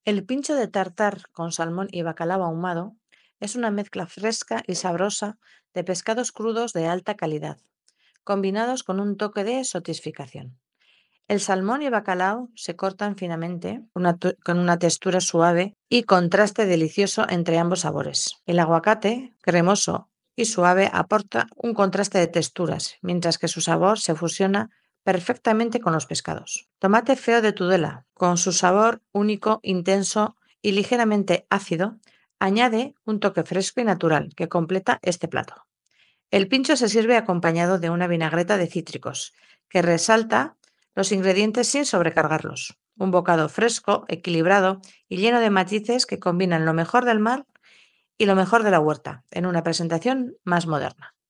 El pincho de tartar con salmón y bacalao ahumado es una mezcla fresca y sabrosa de pescados crudos de alta calidad, combinados con un toque de sotificación. El salmón y bacalao se cortan finamente, con una textura suave y contraste delicioso entre ambos sabores. El aguacate, cremoso y suave, aporta un contraste de texturas, mientras que su sabor se fusiona perfectamente con los pescados. Tomate feo de Tudela, con su sabor único, intenso y ligeramente ácido, añade un toque fresco y natural que completa este plato. El pincho se sirve acompañado de una vinagreta de cítricos, que resalta los ingredientes sin sobrecargarlos. Un bocado fresco, equilibrado y lleno de matices que combinan lo mejor del mar y lo mejor de la huerta, en una presentación más moderna.